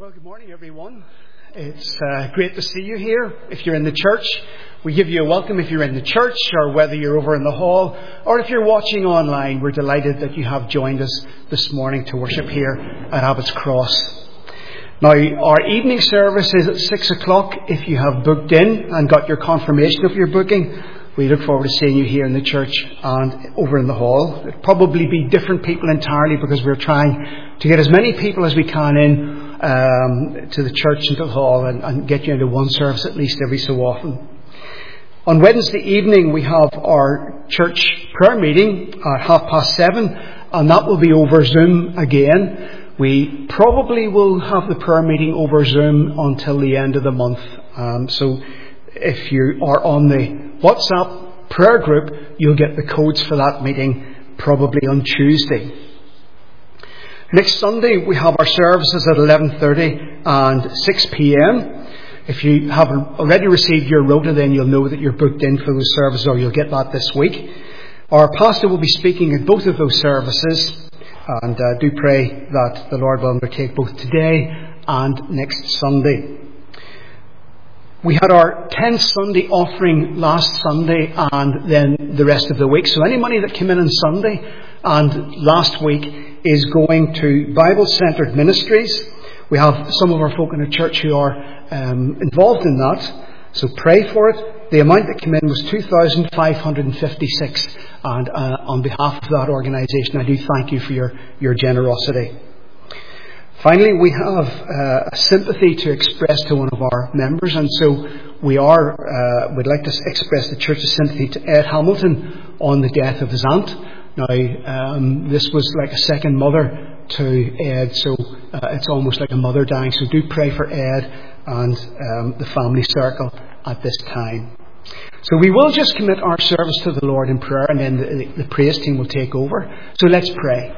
Well, good morning, everyone. It's great to see you here. If you're in the church, we give you a welcome if you're in the church, or whether you're over in the hall, or if you're watching online, we're delighted that you have joined us this morning to worship here at Abbott's Cross. Now, our evening service is at 6 o'clock. If you have booked in and got your confirmation of your booking, we look forward to seeing you here in the church and over in the hall. It'll probably be different people entirely because we're trying to get as many people as we can in to the church and to the hall and get you into one service at least every so often. On Wednesday evening we have our church prayer meeting at 7:30, and that will be over Zoom again. We probably will have the prayer meeting over Zoom until the end of the month. So if you are on the WhatsApp prayer group, you'll get the codes for that meeting probably on Tuesday. Next Sunday we have our services at 11:30 and 6 p.m. If you haven't already received your rota, then you'll know that you're booked in for those services, or you'll get that this week. Our pastor will be speaking at both of those services, and do pray that the Lord will undertake both today and next Sunday. We had our 10th Sunday offering last Sunday and then the rest of the week. So any money that came in on Sunday and last week is going to Bible-centred ministries. We have some of our folk in the church who are involved in that. So pray for it. The amount that came in was $2,556. And on behalf of that organisation, I do thank you for your generosity. Finally, we have a sympathy to express to one of our members, and so we'd like to express the church's sympathy to Ed Hamilton on the death of his aunt. Now, this was like a second mother to Ed, so it's almost like a mother dying. So do pray for Ed and the family circle at this time. So we will just commit our service to the Lord in prayer, and then the praise team will take over. So let's pray.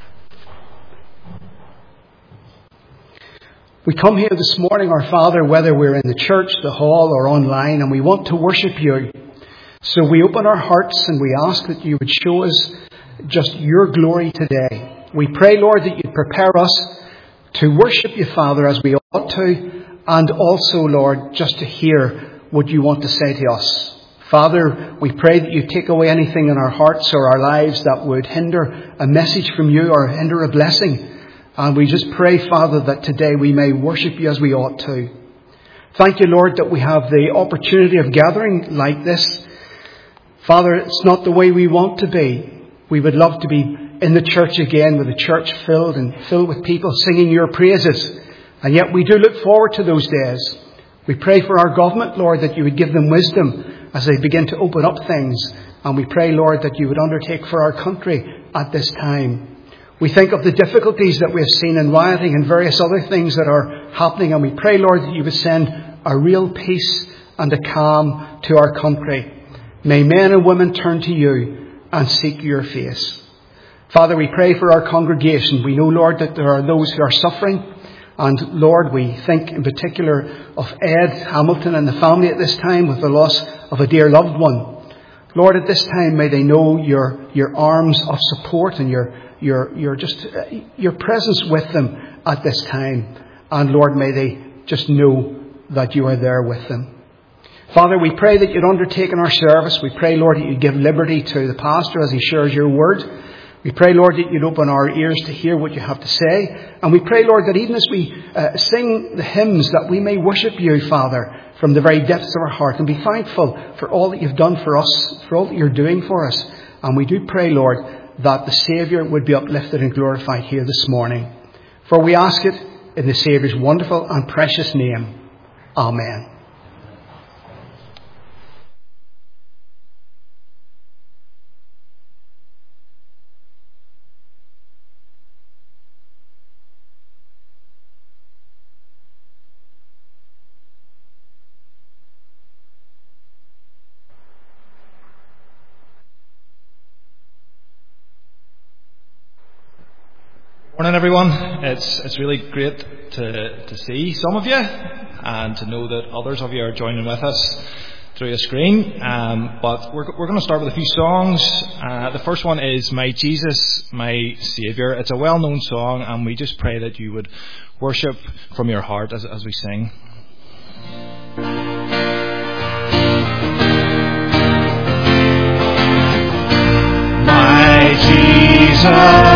We come here this morning, our Father, whether we're in the church, the hall, or online, and we want to worship you. So we open our hearts and we ask that you would show us just your glory today. We pray, Lord, that you'd prepare us to worship you, Father, as we ought to, and also, Lord, just to hear what you want to say to us. Father, we pray that you take away anything in our hearts or our lives that would hinder a message from you or hinder a blessing. And we just pray, Father, that today we may worship you as we ought to. Thank you, Lord, that we have the opportunity of gathering like this. Father, it's not the way we want to be. We would love to be in the church again, with the church filled with people singing your praises. And yet we do look forward to those days. We pray for our government, Lord, that you would give them wisdom as they begin to open up things. And we pray, Lord, that you would undertake for our country at this time. We think of the difficulties that we have seen in rioting and various other things that are happening. And we pray, Lord, that you would send a real peace and a calm to our country. May men and women turn to you and seek your face. Father, we pray for our congregation. We know, Lord, that there are those who are suffering. And Lord, we think in particular of Ed Hamilton and the family at this time with the loss of a dear loved one. Lord, at this time, may they know your arms of support and your presence with them at this time. And Lord, may they just know that you are there with them. Father, we pray that you'd undertake in our service. We pray, Lord, that you'd give liberty to the pastor as he shares your word. We pray, Lord, that you'd open our ears to hear what you have to say. And we pray, Lord, that even as we sing the hymns, that we may worship you, Father, from the very depths of our heart, and be thankful for all that you've done for us, for all that you're doing for us. And we do pray, Lord, that the Saviour would be uplifted and glorified here this morning. For we ask it in the Saviour's wonderful and precious name. Amen. Morning, everyone. It's really great to see some of you and to know that others of you are joining with us. through a screen. But we're going to start with a few songs. The first one is My Jesus, My Saviour. It's a well-known song, and we just pray that you would worship from your heart as we sing. My Jesus,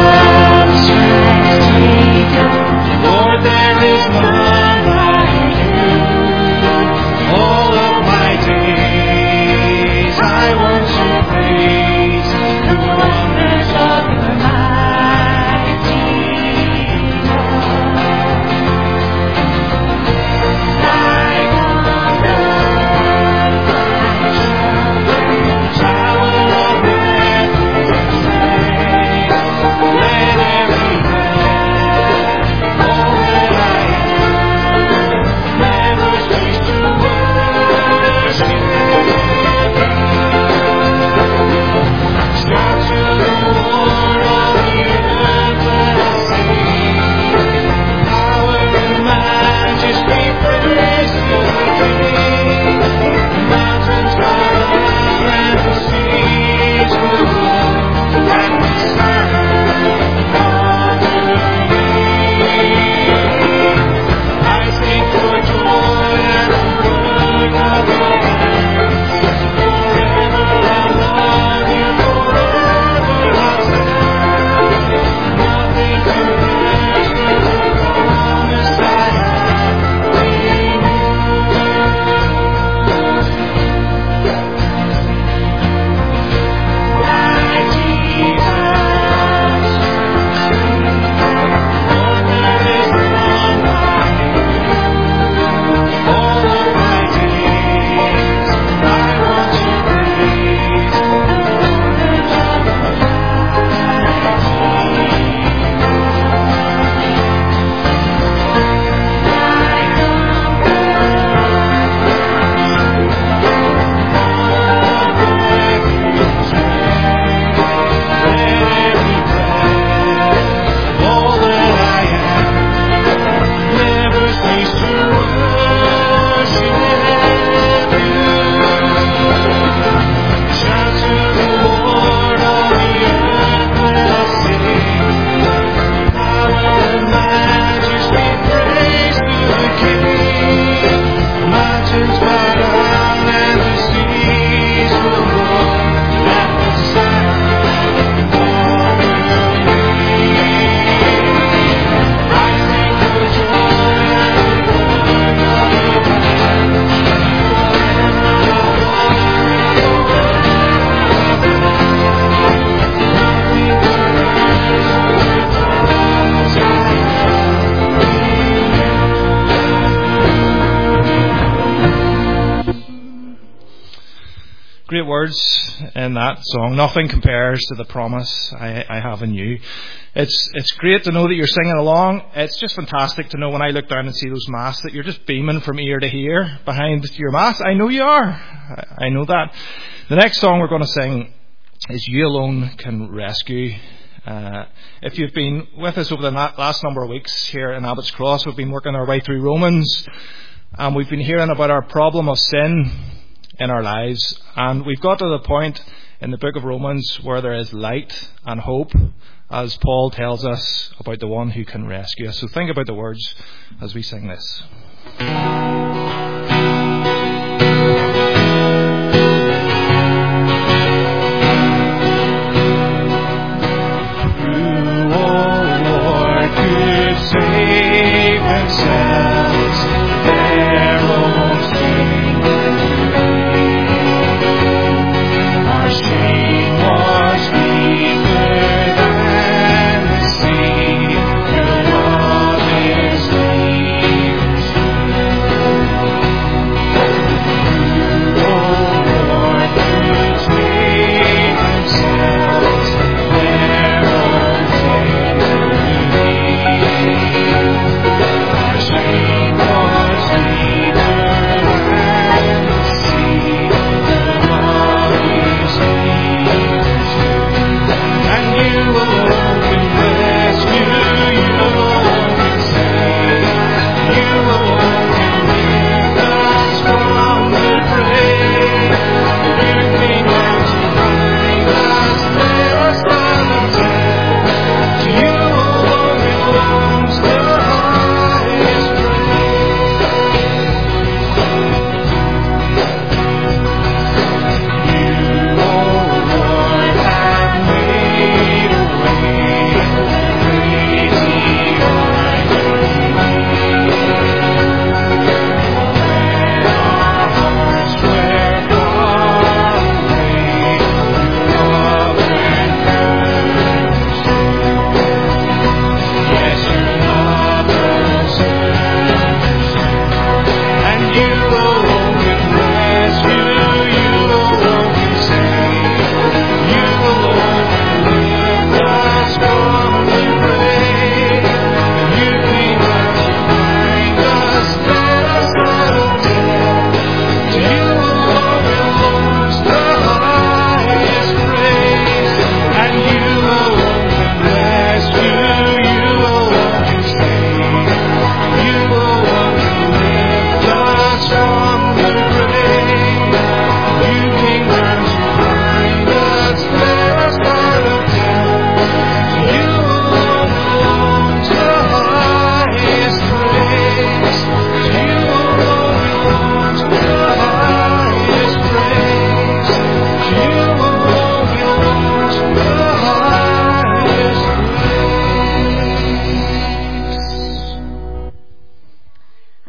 Lord, there is none like you. All of my days I want to praise the wonders of the mighty Lord. Like on earth, my tower of refuge, let every breath, all that I am, never cease to worship you. Shout to the Lord, all the earth, let us sing. Power and majesty, praise to the King. The mountains bow down and the seas will roar, and we serve on the King. I sing for joy at the work of your hands. Forever I'll love you, forever I'll stand. Nothing compares with the promise I have in you. My Jesus, Lord, there is none like you. All of my days I want to praise the wonders of the all that I am, never cease to worship you. Shout to the Lord, all the earth, let us sing. Power and majesty, praise to the King. Mountains bow down and the seas will roar at the sound of your name. I sing for joy at the work of your hands. Forever I'll love you, forever nothing compares with the promise I have in you. Great words in that song. Nothing compares to the promise I have in you. It's great to know that you're singing along. It's just fantastic to know when I look down and see those masks that you're just beaming from ear to ear behind your mask. I know you are. I know that. The next song we're going to sing is You Alone Can Rescue. If you've been with us over the last number of weeks here in Abbott's Cross, we've been working our way through Romans, and we've been hearing about our problem of sin in our lives, and we've got to the point in the book of Romans where there is light and hope, as Paul tells us about the one who can rescue us. So think about the words as we sing this. Who, O Lord, could save themselves their own sin? Our shame was deeper than the sea. Your love is deep. O Lord, could save themselves their own sin. Our shame was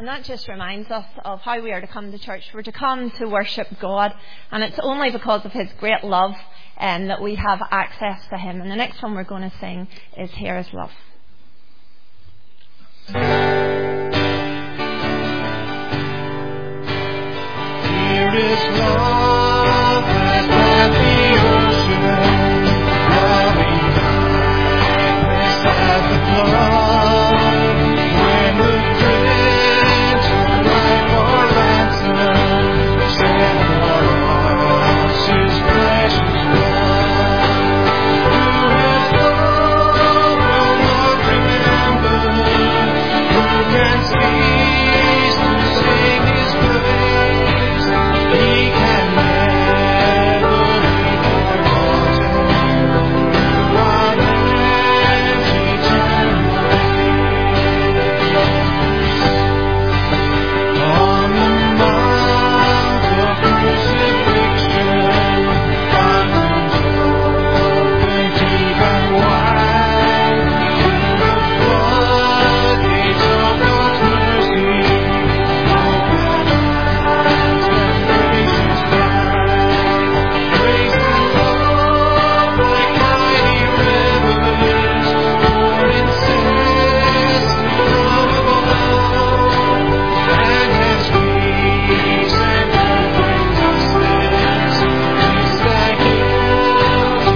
that just reminds us of how we are to come to church. We're to come to worship God, and it's only because of His great love that we have access to Him. And the next one we're going to sing is Here Is Love. Here is love as at the ocean, loving kindness as the flood. When the prince of life for ransom shed for us His precious blood. Who His love will not remember? Who can cease to sing His praise? He can never be forgotten. One ends eternally. On the mount of crucifixion, fountains open deep and wide. To the floodgates of God's mercy, open hands and gracious tide. Grace and love like mighty rivers pour incessant from above, and as peace and perfect justice is thy guilty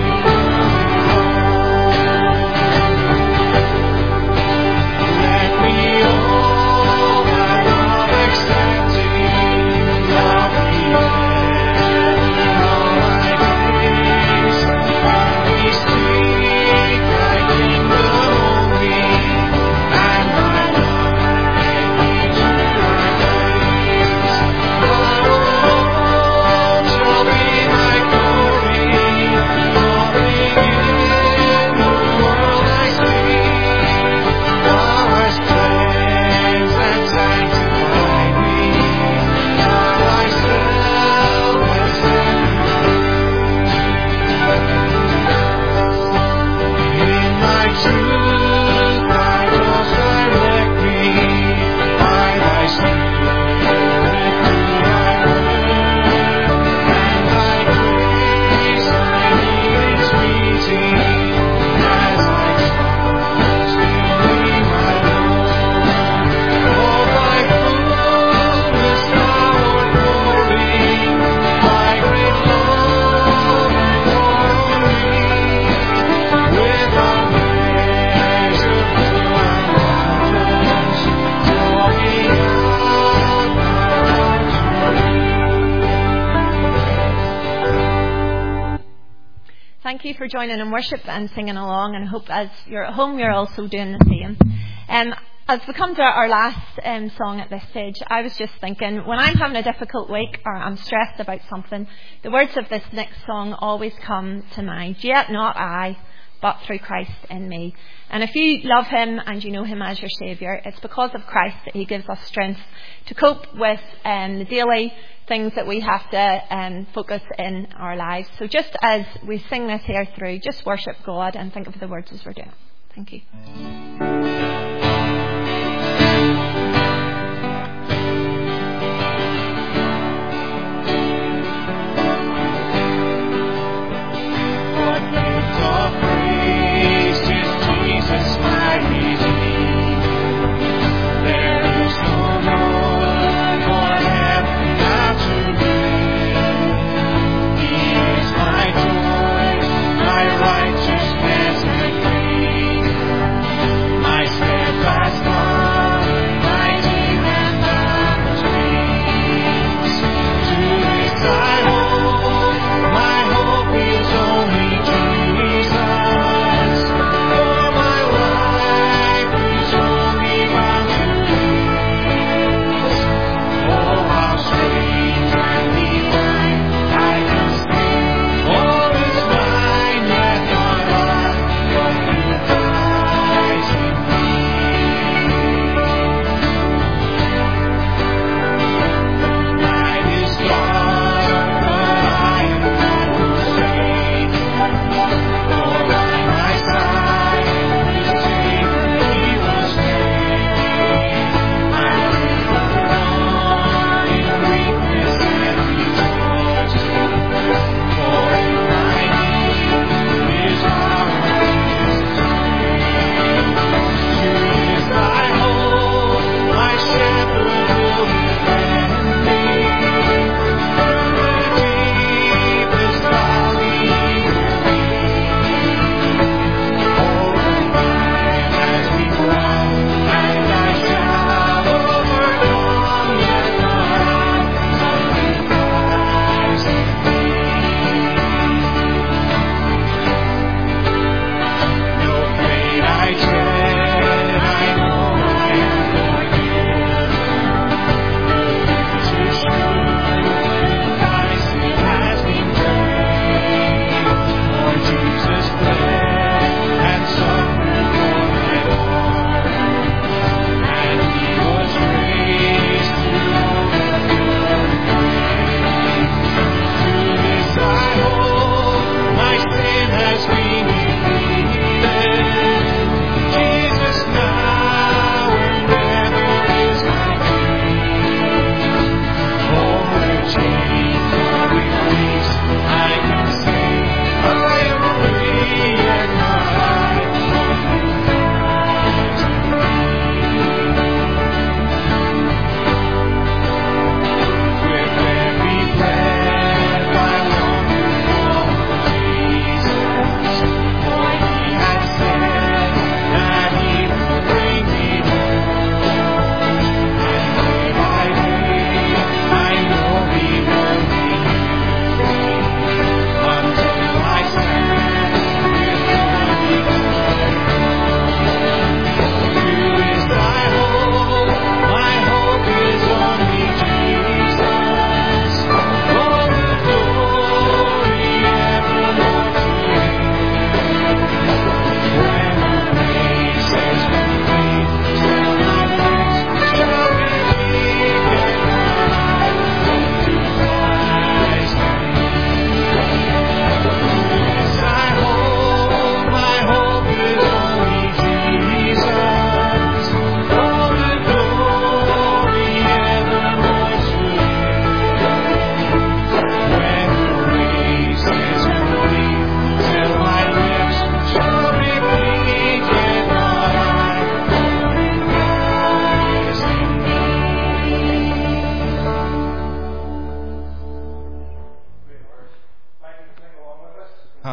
Let me all thy love accepting, love me ever all thy days, while we seek thy kingdom only, and thy light to our days. Thou alone shall be my glory, nothing in the world I see. Thou hast cleansed and sanctified me, Thou thyself hast set me free. In thy truth thou dost direct me, by thy Spirit through thy word, and thy grace my needings meeting, as I trust in thee, my Lord. Of thy fullness thou art pouring, thy great love and pour on me, without measure full and boundless, drawing out my heart to thee. Thank you for joining in worship and singing along, and I hope as you're at home you're also doing the same. As we come to our last song at this stage, I was just thinking, when I'm having a difficult week or I'm stressed about something, the words of this next song always come to mind. Yet not I, but through Christ in me. And if you love Him and you know Him as your Saviour, it's because of Christ that He gives us strength to cope with the daily things that we have to focus in our lives. So just as we sing this here through, just worship God and think of the words as we're doing. Thank you. What gift of praise is Jesus my Redeemer? There is no one for heaven now to bring. He is my joy, my righteousness and King, my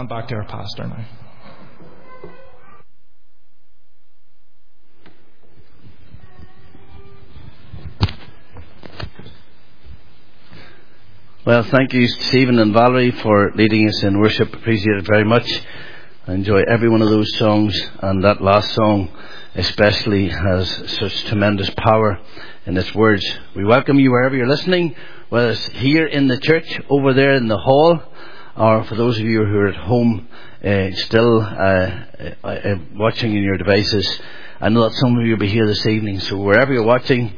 hand back to our pastor now. Well, thank you, Stephen and Valerie, for leading us in worship. Appreciate it very much. I enjoy every one of those songs, and that last song especially has such tremendous power in its words. We welcome you wherever you're listening, whether it's here in the church, over there in the hall, or for those of you who are at home still watching in your devices. I know that some of you will be here this evening, so wherever you're watching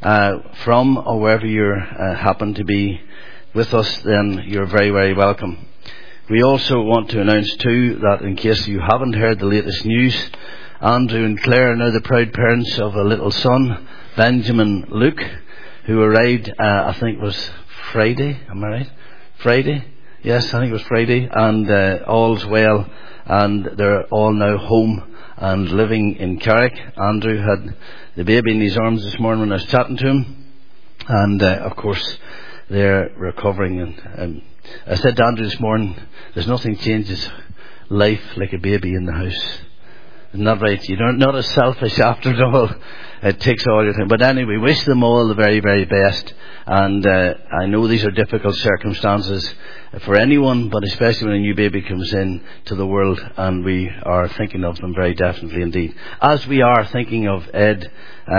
from, or wherever you happen to be with us, then you're very, very welcome. We also want to announce too that in case you haven't heard the latest news, Andrew and Claire are now the proud parents of a little son, Benjamin Luke, who arrived, I think it was Friday, am I right? Friday? Yes, I think it was Friday, and all's well, and they're all now home and living in Carrick. Andrew had the baby in his arms this morning when I was chatting to him, and of course they're recovering. And I said to Andrew this morning, there's nothing changes life like a baby in the house. Isn't that right? You're not as selfish after it all. It takes all your time. But anyway, wish them all the very, very best. And I know these are difficult circumstances for anyone, but especially when a new baby comes in to the world, and we are thinking of them very definitely indeed. As we are thinking of Ed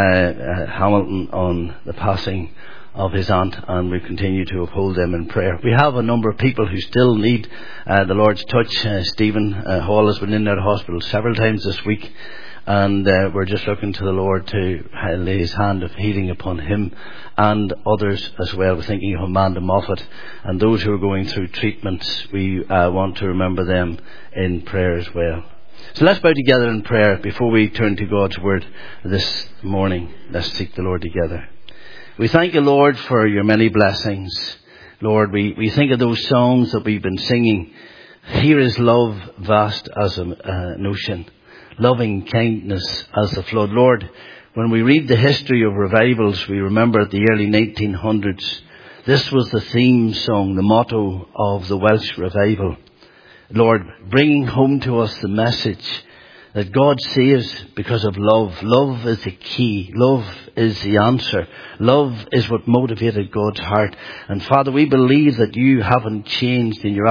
Hamilton on the passing of his aunt, and we continue to uphold them in prayer. We have a number of people who still need the Lord's touch. Stephen Hall has been in the hospital several times this week, and we're just looking to the Lord to lay his hand of healing upon him and others as well. We're thinking of Amanda Moffat and those who are going through treatments. We want to remember them in prayer as well. So let's bow together in prayer before we turn to God's word this morning. Let's seek the Lord together. We thank you, Lord, for your many blessings. Lord, we think of those songs that we've been singing. Here is love vast as an ocean, loving kindness as the flood. Lord, when we read the history of revivals, we remember at the early 1900s, this was the theme song, the motto of the Welsh revival. Lord, bringing home to us the message that God saves because of love. Love is the key. Love is the answer. Love is what motivated God's heart. And Father, we believe that you haven't changed in your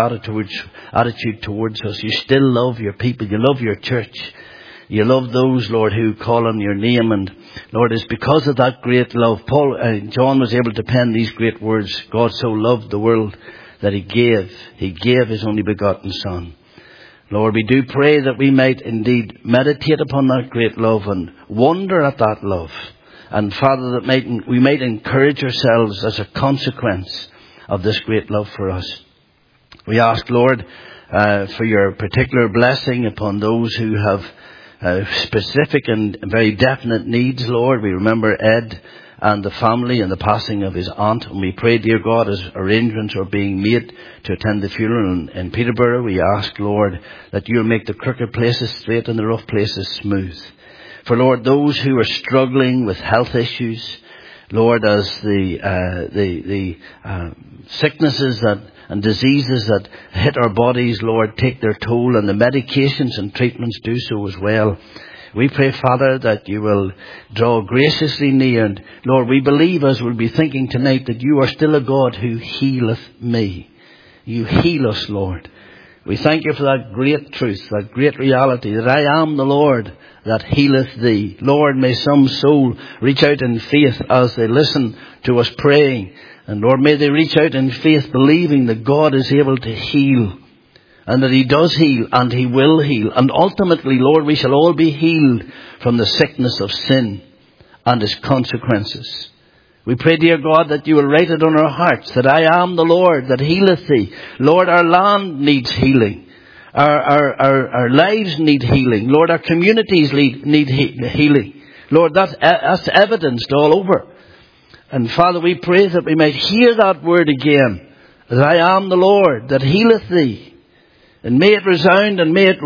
attitude towards us. You still love your people. You love your church. You love those, Lord, who call on your name. And Lord, it's because of that great love. John was able to pen these great words. God so loved the world that he gave his only begotten Son. Lord, we do pray that we might indeed meditate upon that great love and wonder at that love. And Father, that we might encourage ourselves as a consequence of this great love for us. We ask, Lord, for your particular blessing upon those who have specific and very definite needs, Lord. We remember Ed and the family and the passing of his aunt. And we pray, dear God, as arrangements are being made to attend the funeral in Peterborough, we ask, Lord, that you'll make the crooked places straight and the rough places smooth. For, Lord, those who are struggling with health issues, Lord, as the sicknesses and diseases that hit our bodies, Lord, take their toll, and the medications and treatments do so as well. We pray, Father, that you will draw graciously near. And Lord, we believe, as we'll be thinking tonight, that you are still a God who healeth me. You heal us, Lord. We thank you for that great truth, that great reality, that I am the Lord that healeth thee. Lord, may some soul reach out in faith as they listen to us praying. And Lord, may they reach out in faith, believing that God is able to heal. And that he does heal, and he will heal. And ultimately, Lord, we shall all be healed from the sickness of sin and its consequences. We pray, dear God, that you will write it on our hearts, that I am the Lord that healeth thee. Lord, our land needs healing. Our lives need healing. Lord, our communities need healing. Lord, that's evidenced all over. And Father, we pray that we might hear that word again, that I am the Lord that healeth thee. And may it resound, and may it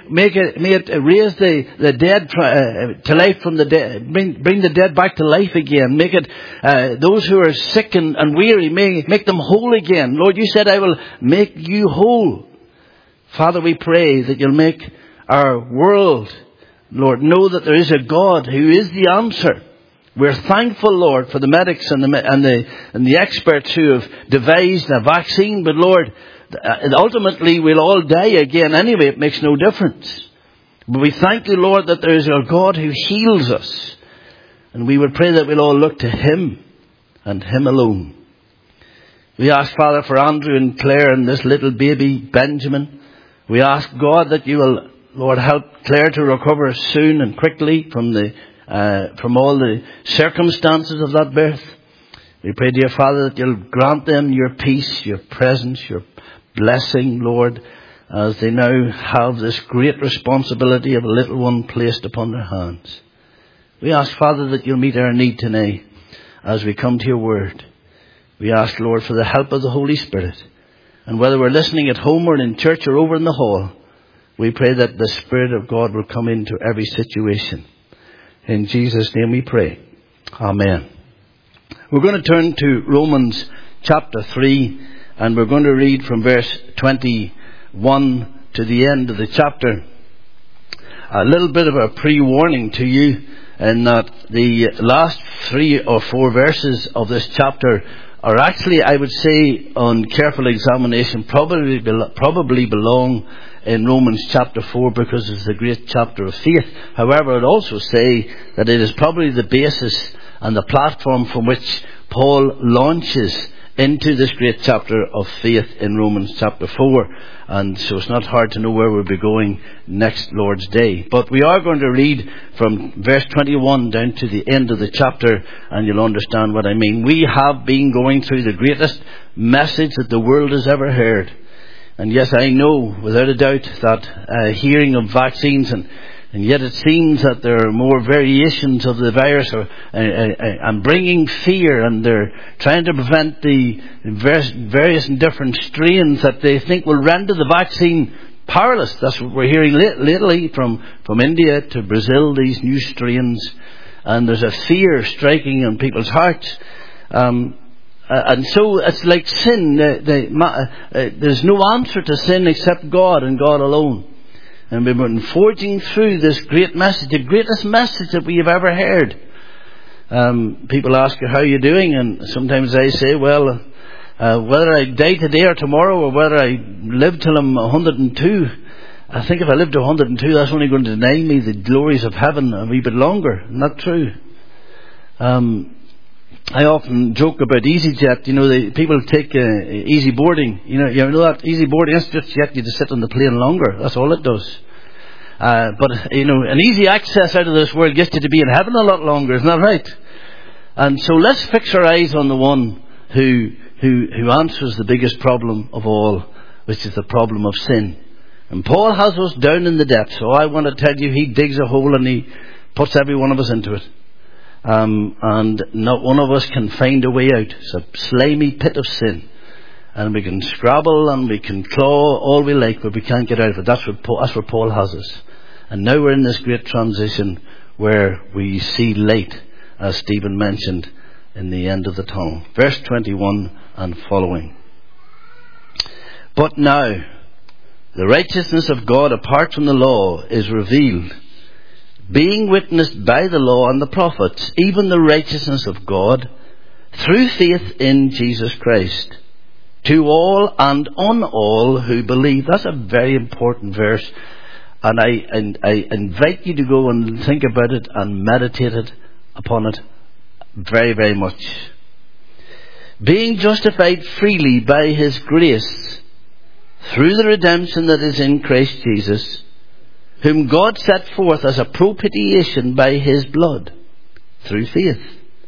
raise the dead to life from the dead, bring the dead back to life again. Make it those who are sick and weary, make them whole again. Lord, you said, I will make you whole. Father, we pray that you'll make our world, Lord, know that there is a God who is the answer. We're thankful, Lord, for the medics and the experts who have devised a vaccine. But Lord, ultimately we'll all die again anyway. It makes no difference. But we thank you, Lord, that there is a God who heals us. And we would pray that we'll all look to Him and Him alone. We ask, Father, for Andrew and Claire and this little baby Benjamin. We ask, God, that you will, Lord, help Claire to recover soon and quickly from all the circumstances of that birth. We pray, dear Father, that you'll grant them your peace, your presence, your blessing, Lord, as they now have this great responsibility of a little one placed upon their hands. We ask, Father, that you'll meet our need tonight as we come to your word. We ask, Lord, for the help of the Holy Spirit. And whether we're listening at home or in church or over in the hall, we pray that the Spirit of God will come into every situation. In Jesus' name we pray. Amen. We're going to turn to Romans chapter 3, and we're going to read from verse 21 to the end of the chapter. A little bit of a pre-warning to you in that the last 3 or 4 verses of this chapter are actually, I would say, on careful examination, probably belong in Romans chapter 4 because it's the great chapter of faith. However, I'd also say that it is probably the basis and the platform from which Paul launches into this great chapter of faith in Romans chapter 4. And so it's not hard to know where we'll be going next Lord's Day. But we are going to read from verse 21 down to the end of the chapter, and you'll understand what I mean. We have been going through the greatest message that the world has ever heard. And yes, I know without a doubt that hearing of vaccines and yet it seems that there are more variations of the virus and bringing fear, and they're trying to prevent the various and different strains that they think will render the vaccine powerless. That's what we're hearing lately from India to Brazil, these new strains. And there's a fear striking on people's hearts. And so it's like sin. There's no answer to sin except God and God alone. And we've been forging through this great message, the greatest message that we have ever heard. People ask you, how are you doing? And sometimes I say, well, whether I die today or tomorrow, or whether I live till I'm 102, I think if I live to 102, that's only going to deny me the glories of heaven a wee bit longer. Not true. I often joke about EasyJet. You know, people take easy boarding. You know that easy boarding is just yet you just sit on the plane longer. That's all it does. But you know, an easy access out of this world gets you to be in heaven a lot longer. Isn't that right? And so let's fix our eyes on the one who answers the biggest problem of all, which is the problem of sin. And Paul has us down in the depths. So I want to tell you, he digs a hole and he puts every one of us into it. And not one of us can find a way out. It's a slimy pit of sin. And we can scrabble and we can claw all we like, but we can't get out of it. That's where Paul has us. And now we're in this great transition where we see light, as Stephen mentioned, in the end of the tunnel. Verse 21 and following. But now, the righteousness of God apart from the law is revealed, being witnessed by the law and the prophets, even the righteousness of God through faith in Jesus Christ, to all and on all who believe. That's a very important verse, and I invite you to go and think about it and meditate upon it very, very much. Being justified freely by His grace through the redemption that is in Christ Jesus, whom God set forth as a propitiation by His blood, through faith,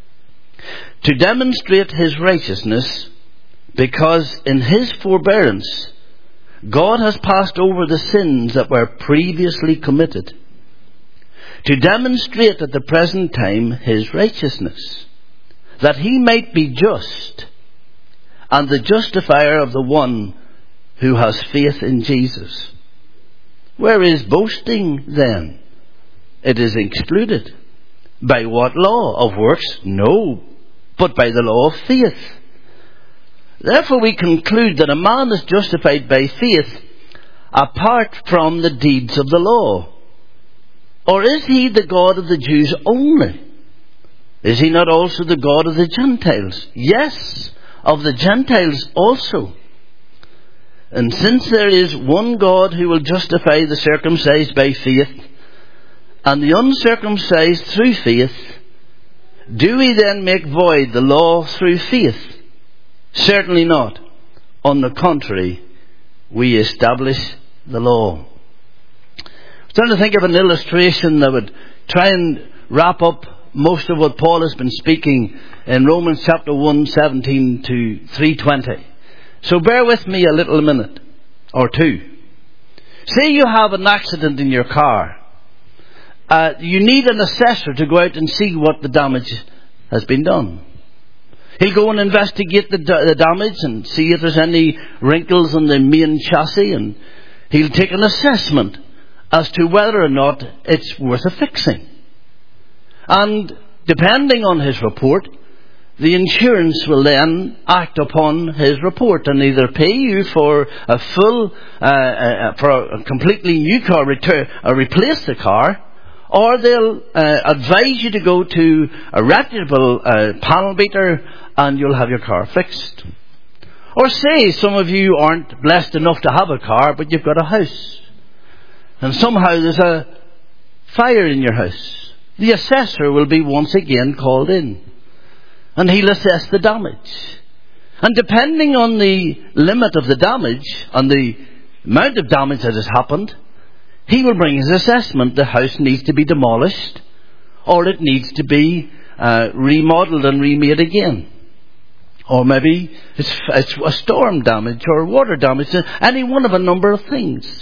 to demonstrate His righteousness, because in His forbearance God has passed over the sins that were previously committed, to demonstrate at the present time His righteousness, that He might be just and the justifier of the one who has faith in Jesus. Where is boasting then? It is excluded. By what law? Of works? No, but by the law of faith. Therefore we conclude that a man is justified by faith, apart from the deeds of the law? Or is he the God of the Jews only? Is he not also the God of the Gentiles? Yes, of the Gentiles also. And since there is one God who will justify the circumcised by faith and the uncircumcised through faith, do we then make void the law through faith? Certainly not. On the contrary, we establish the law. I was trying to think of an illustration that would try and wrap up most of what Paul has been speaking in Romans chapter 1, 17 to 3:20. So bear with me a little minute or two. Say you have an accident in your car. You need an assessor to go out and see what the damage has been done. He'll go and investigate the damage and see if there's any wrinkles on the main chassis, and he'll take an assessment as to whether or not it's worth a fixing. And depending on his report, the insurance will then act upon his report and either pay you for a full, for a completely new car, replace the car, or they'll advise you to go to a reputable panel beater and you'll have your car fixed. Or say some of you aren't blessed enough to have a car, but you've got a house, and somehow there's a fire in your house. The assessor will be once again called in, and he'll assess the damage. And depending on the limit of the damage and the amount of damage that has happened, he will bring his assessment. The house needs to be demolished, or it needs to be remodeled and remade again. Or maybe it's a storm damage or water damage, any one of a number of things.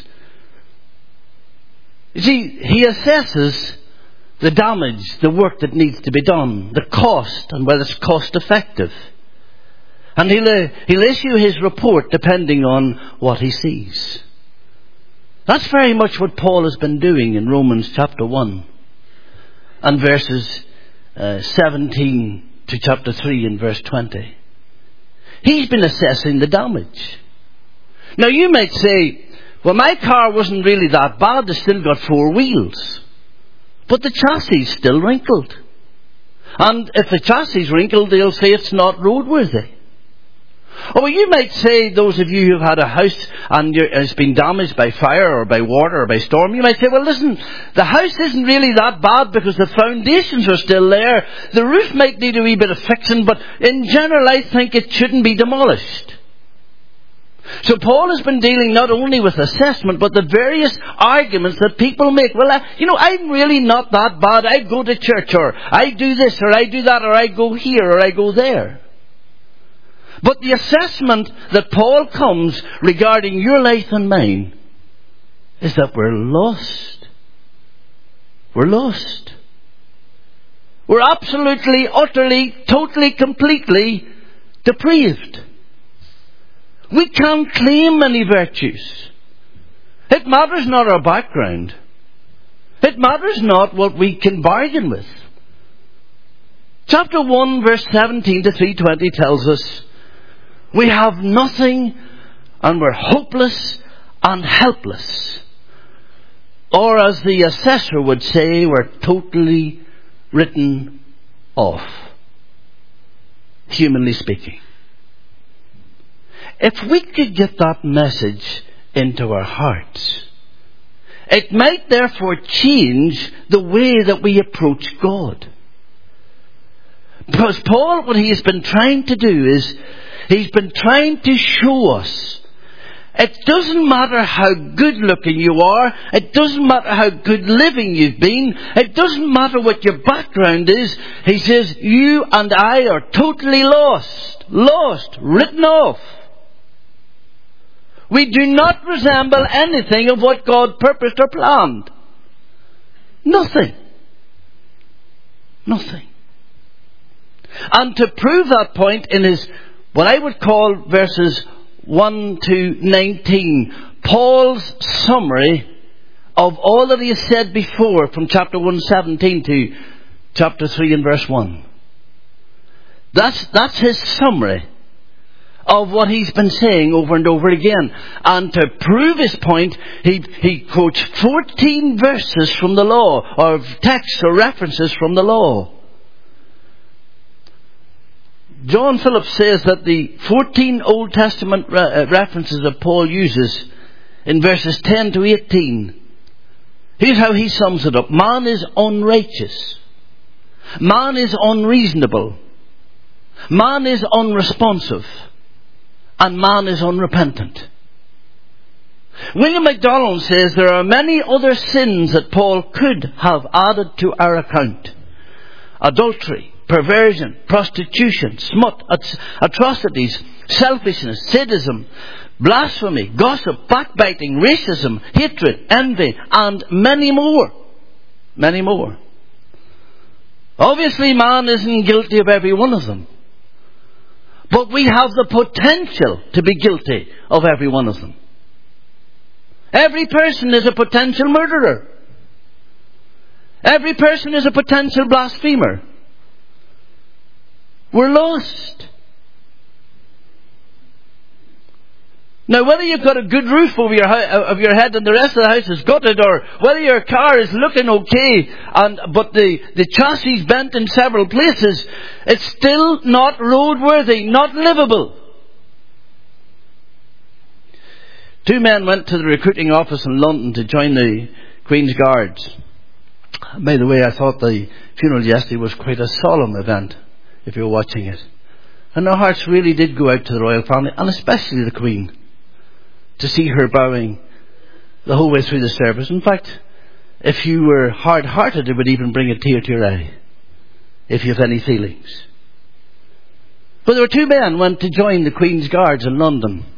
You see, he assesses the damage, the work that needs to be done, the cost, and whether it's cost effective. And he'll issue his report depending on what he sees. That's very much what Paul has been doing in Romans chapter 1 and verses 17 to chapter 3 and verse 20. He's been assessing the damage. Now you might say, well, my car wasn't really that bad. It's still got 4 wheels. But the chassis is still wrinkled. And if the chassis is wrinkled, they'll say it's not roadworthy. Or you might say, those of you who've had a house and it's been damaged by fire or by water or by storm, you might say, well, listen, the house isn't really that bad because the foundations are still there. The roof might need a wee bit of fixing, but in general I think it shouldn't be demolished. So Paul has been dealing not only with assessment, but the various arguments that people make. Well, I'm really not that bad. I go to church, or I do this, or I do that, or I go here, or I go there. But the assessment that Paul comes regarding your life and mine is that we're lost. We're lost. We're absolutely, utterly, totally, completely depraved. We can't claim any virtues. It matters not our background. It matters not what we can bargain with. Chapter 1 verse 17 to 3:20 tells us we have nothing and we're hopeless and helpless. Or as the assessor would say, we're totally written off, humanly speaking. If we could get that message into our hearts, it might therefore change the way that we approach God. Because Paul, what he has been trying to do is, he's been trying to show us, it doesn't matter how good looking you are, it doesn't matter how good living you've been, it doesn't matter what your background is. He says, you and I are totally lost, written off. We do not resemble anything of what God purposed or planned. Nothing. And to prove that point in his, what I would call verses 1 to 19, Paul's summary of all that he has said before from chapter 1:17 to chapter 3 and verse 1. That's his summary of what he's been saying over and over again. And to prove his point, he quotes 14 verses from the law, or texts or references from the law. John Phillips says that the 14 Old Testament references that Paul uses in verses 10 to 18, here's how he sums it up. Man is unrighteous. Man is unreasonable. Man is unresponsive. And man is unrepentant. William MacDonald says there are many other sins that Paul could have added to our account. Adultery, perversion, prostitution, smut, atrocities, selfishness, sadism, blasphemy, gossip, backbiting, racism, hatred, envy, and many more. Many more. Obviously, man isn't guilty of every one of them. But we have the potential to be guilty of every one of them. Every person is a potential murderer. Every person is a potential blasphemer. We're lost. Now, whether you've got a good roof over your head and the rest of the house is gutted, or whether your car is looking okay, but the chassis is bent in several places, it's still not roadworthy, not livable. 2 men went to the recruiting office in London to join the Queen's Guards. By the way, I thought the funeral yesterday was quite a solemn event, if you were watching it. And our hearts really did go out to the royal family, and especially the Queen, to see her bowing the whole way through the service. In fact, if you were hard-hearted, it would even bring a tear to your eye, if you have any feelings. But there were 2 men went to join the Queen's Guards in London.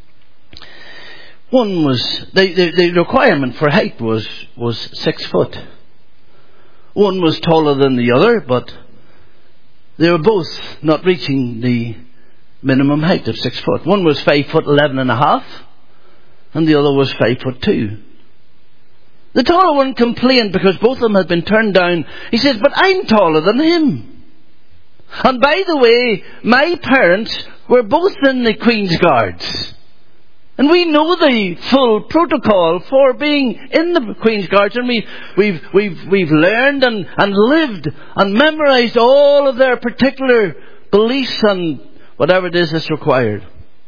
One was, the requirement for height was 6 foot. One was taller than the other, but they were both not reaching the minimum height of 6 foot. One was 5 foot 11 and a half, and the other was 5 foot 2. The taller one complained because both of them had been turned down. He says, but I'm taller than him. And by the way, my parents were both in the Queen's Guards. And we know the full protocol for being in the Queen's Guards, and we've learned and lived and memorized all of their particular beliefs and whatever it is that's required.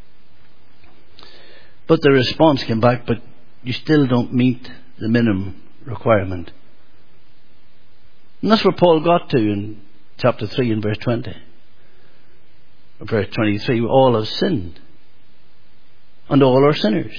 But the response came back, but you still don't meet the minimum requirement. And that's where Paul got to in chapter 3 and verse 20. Verse 23, all have sinned. And all are sinners.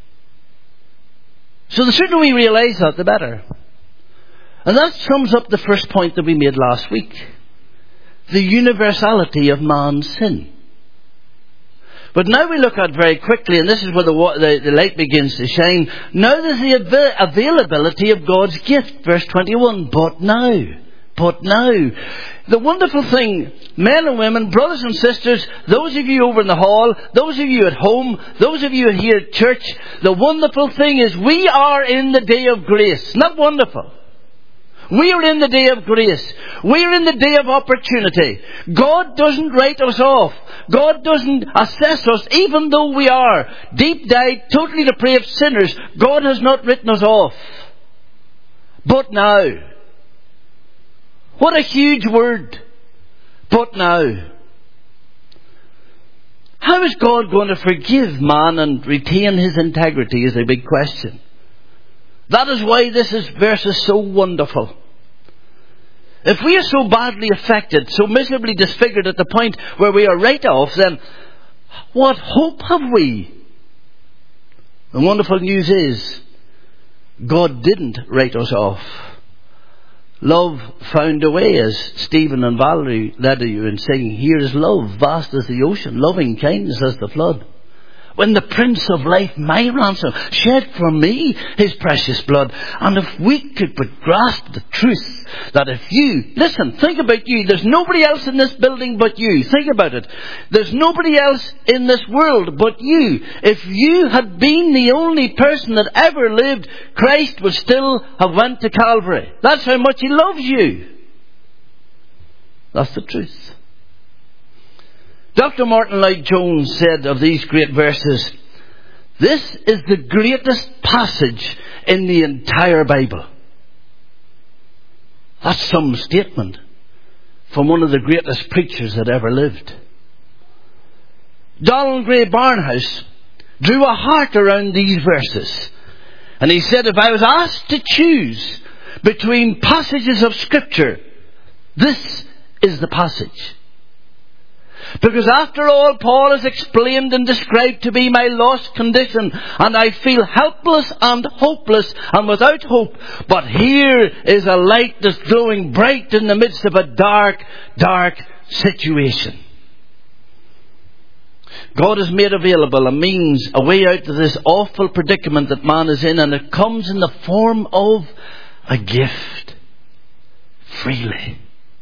So the sooner we realise that, the better. And that sums up the first point that we made last week. The universality of man's sin. But now we look at very quickly, and this is where the light begins to shine. Now there's the availability of God's gift. Verse 21, but now. The wonderful thing, men and women, brothers and sisters, those of you over in the hall, those of you at home, those of you here at church, the wonderful thing is we are in the day of grace. Not wonderful. We are in the day of grace. We are in the day of opportunity. God doesn't write us off. God doesn't assess us, even though we are deep-dyed, totally depraved sinners. God has not written us off. But now. What a huge word. But now. How is God going to forgive man and retain his integrity is a big question. That is why this verse is so wonderful. If we are so badly affected, so miserably disfigured at the point where we are right off, then what hope have we? The wonderful news is, God didn't write us off. Love found a way, as Stephen and Valerie led you in singing. Here is love, vast as the ocean, loving kindness as the flood. When the Prince of Life, my ransom, shed for me his precious blood. And if we could but grasp the truth that if you, listen, think about you. There's nobody else in this building but you. Think about it. There's nobody else in this world but you. If you had been the only person that ever lived, Christ would still have went to Calvary. That's how much he loves you. That's the truth. Dr. Martin Lloyd-Jones said of these great verses, "This is the greatest passage in the entire Bible." That's some statement from one of the greatest preachers that ever lived. Donald Gray Barnhouse drew a heart around these verses. And he said, if I was asked to choose between passages of Scripture, this is the passage. Because after all, Paul has explained and described to me my lost condition, and I feel helpless and hopeless and without hope. But here is a light that's glowing bright in the midst of a dark, dark situation. God has made available a means, a way out of this awful predicament that man is in, and it comes in the form of a gift. Freely.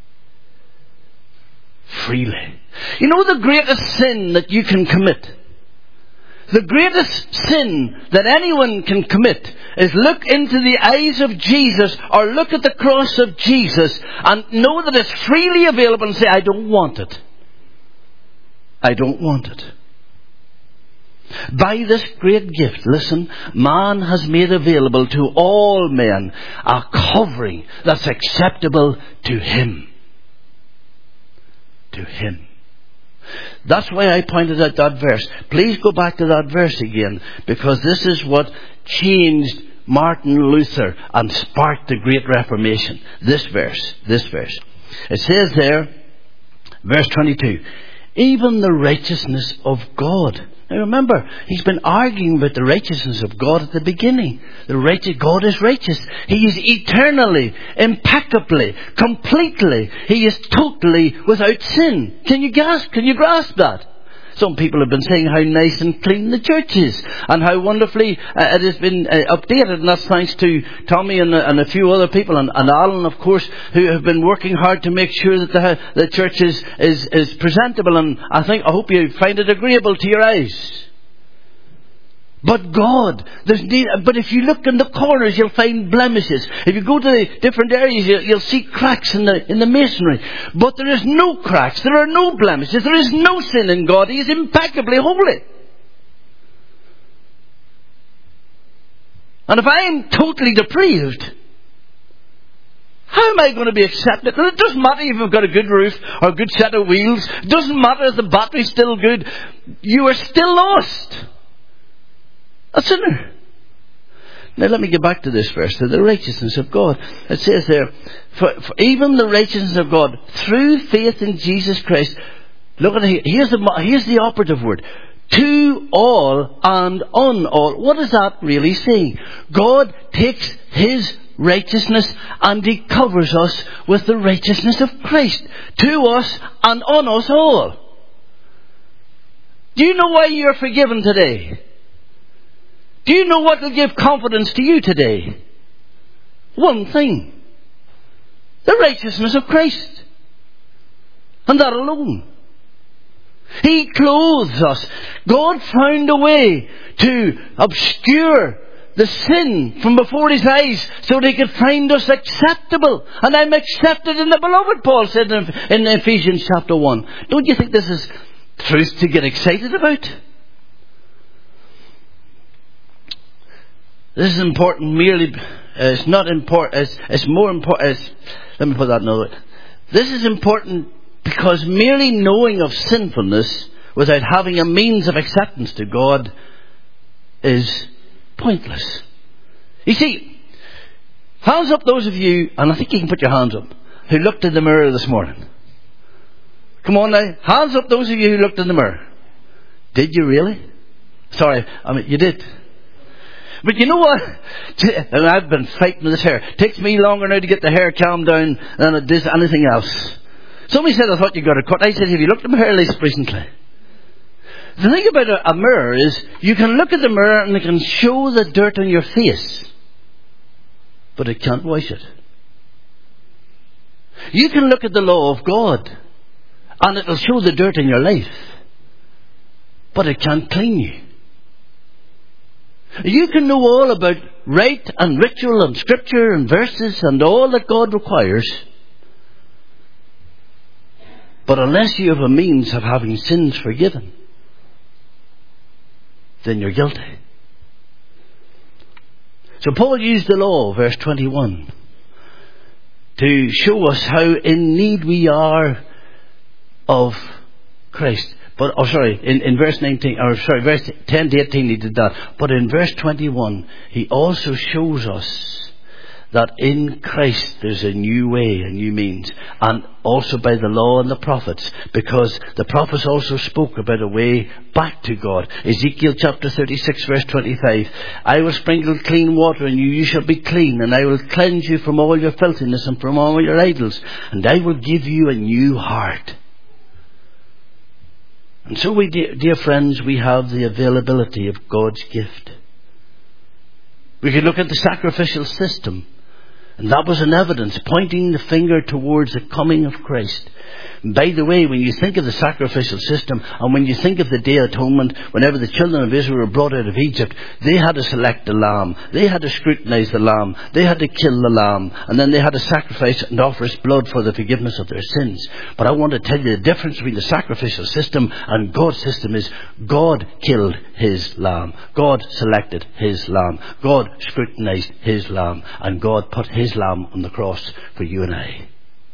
Freely. You know the greatest sin that you can commit? The greatest sin that anyone can commit is look into the eyes of Jesus or look at the cross of Jesus and know that it's freely available and say, I don't want it. I don't want it. By this great gift, listen, man has made available to all men a covering that's acceptable to him. To him. That's why I pointed out that verse. Please go back to that verse again, because this is what changed Martin Luther and sparked the Great Reformation. This verse. It says there, verse 22, even the righteousness of God. Now remember, he's been arguing about the righteousness of God at the beginning. God is righteous. He is eternally, impeccably, completely. He is totally without sin. Can you grasp that? Some people have been saying how nice and clean the church is, and how wonderfully it has been updated, and that's thanks to Tommy and a few other people, and Alan, of course, who have been working hard to make sure that the church is presentable, and I hope you find it agreeable to your eyes. But God, but if you look in the corners, you'll find blemishes. If you go to the different areas, you'll see cracks in the masonry. But there is no cracks. There are no blemishes. There is no sin in God. He is impeccably holy. And if I am totally depraved, how am I going to be accepted? And it doesn't matter if you've got a good roof or a good set of wheels. It doesn't matter if the battery's still good. You are still lost. A sinner. Now let me get back to this verse, to the righteousness of God. It says there, for even the righteousness of God through faith in Jesus Christ. Look at it here. Here's the operative word. To all and on all. What is that really saying? God takes His righteousness and He covers us with the righteousness of Christ. To us and on us all. Do you know why you're forgiven today? Do you know what will give confidence to you today? One thing. The righteousness of Christ. And that alone. He clothes us. God found a way to obscure the sin from before His eyes so that He could find us acceptable. And I'm accepted in the beloved, Paul said in Ephesians chapter 1. Don't you think this is truth to get excited about? This is important merely, it's not important, it's more important, let me put that another way. This is important because merely knowing of sinfulness without having a means of acceptance to God is pointless. You see, hands up those of you, and I think you can put your hands up, who looked in the mirror this morning. Come on now, hands up those of you who looked in the mirror. Did you really? Sorry, you did. But you know what? And I've been fighting with this hair. It takes me longer now to get the hair calmed down than it does anything else. Somebody said, I thought you got a cut. I said, have you looked at my hair recently? The thing about a mirror is, you can look at the mirror and it can show the dirt on your face. But it can't wash it. You can look at the law of God and it will show the dirt in your life. But it can't clean you. You can know all about rite and ritual and scripture and verses and all that God requires. But unless you have a means of having sins forgiven, then you're guilty. So Paul used the law, verse 21, to show us how in need we are of Christ. But, in verse 19, verse 10 to 18 he did that. But in verse 21, he also shows us that in Christ there's a new way, a new means. And also by the law and the prophets. Because the prophets also spoke about a way back to God. Ezekiel chapter 36 verse 25. I will sprinkle clean water in you, you shall be clean. And I will cleanse you from all your filthiness and from all your idols. And I will give you a new heart. And so dear friends, we have the availability of God's gift. We could look at the sacrificial system. And that was an evidence pointing the finger towards the coming of Christ. And by the way, when you think of the sacrificial system and when you think of the Day of Atonement, whenever the children of Israel were brought out of Egypt, they had to select the lamb. They had to scrutinize the lamb. They had to kill the lamb. And then they had to sacrifice and offer its blood for the forgiveness of their sins. But I want to tell you the difference between the sacrificial system and God's system is God killed his lamb. God selected his lamb. God scrutinized his lamb. And God put his lamb on the cross for you and I.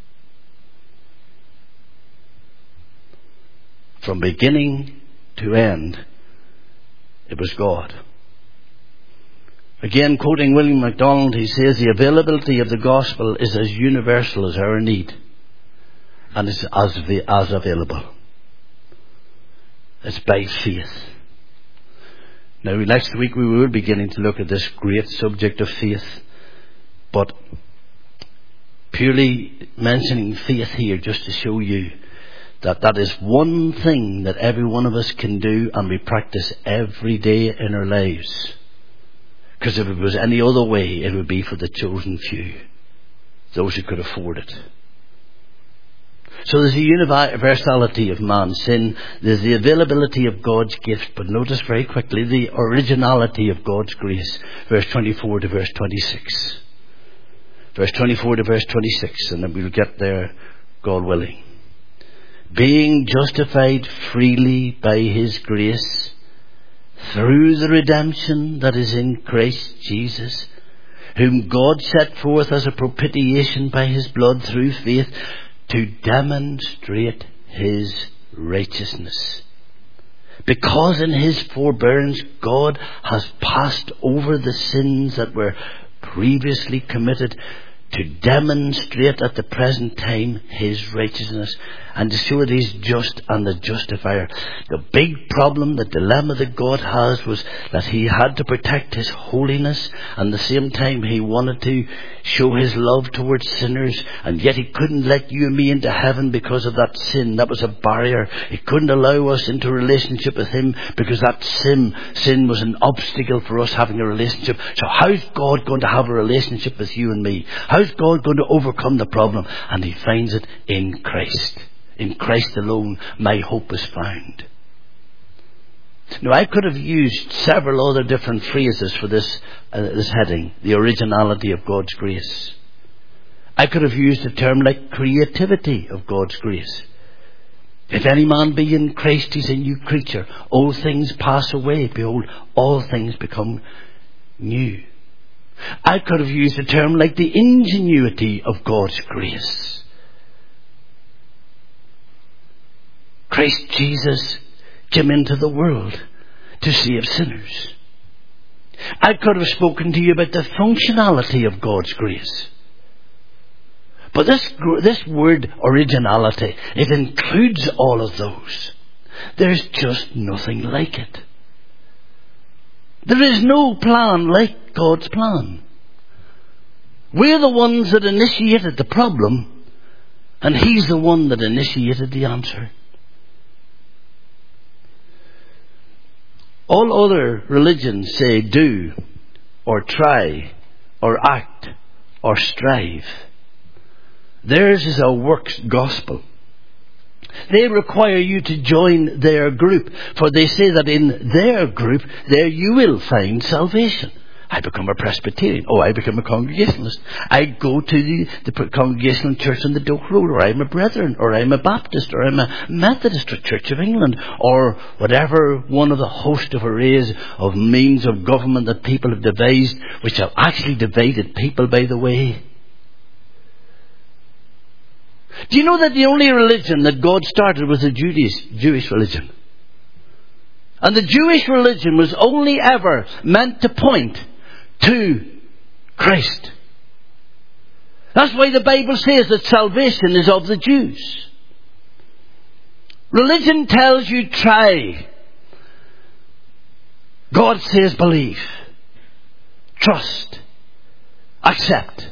From beginning to end, it was God. Again, quoting William MacDonald, he says, the availability of the gospel is as universal as our need. And it's as available. It's by faith. Now, next week we will be beginning to look at this great subject of faith. But purely mentioning faith here just to show you that is one thing that every one of us can do and we practice every day in our lives. Because if it was any other way, it would be for the chosen few, those who could afford it. So there's the universality of man's sin, there's the availability of God's gift, but notice very quickly the originality of God's grace, verse 24 to verse 26. Verse 24 to verse 26, and then we'll get there, God willing. Being justified freely by his grace through the redemption that is in Christ Jesus, whom God set forth as a propitiation by his blood through faith to demonstrate his righteousness. Because in his forbearance God has passed over the sins that were previously committed, to demonstrate at the present time his righteousness and to show that he's just and the justifier. The big problem, the dilemma that God has was that he had to protect his holiness and at the same time he wanted to show his love towards sinners, and yet he couldn't let you and me into heaven because of that sin. That was a barrier. He couldn't allow us into a relationship with him because that sin was an obstacle for us having a relationship. So how's God going to have a relationship with you and me? How's God going to overcome the problem? And he finds it in Christ. In Christ alone, my hope is found. Now, I could have used several other different phrases for this heading, the originality of God's grace. I could have used a term like creativity of God's grace. If any man be in Christ, he's a new creature. All things pass away. Behold, all things become new. I could have used a term like the ingenuity of God's grace. Christ Jesus came into the world to save sinners. I could have spoken to you about the functionality of God's grace. But this word originality, it includes all of those. There's just nothing like it. There is no plan like God's plan. We're the ones that initiated the problem, and he's the one that initiated the answer. All other religions say do, or try, or act, or strive. Theirs is a works gospel. They require you to join their group, for they say that in their group, there you will find salvation. I become a Presbyterian. Oh, I become a Congregationalist. I go to the Congregational Church on the Doak Road, or I'm a Brethren, or I'm a Baptist, or I'm a Methodist, or Church of England, or whatever one of the host of arrays of means of government that people have devised, which have actually divided people, by the way. Do you know that the only religion that God started was the Jewish religion? And the Jewish religion was only ever meant to point to Christ. That's why the Bible says that salvation is of the Jews. Religion tells you try. God says believe. Trust. Accept.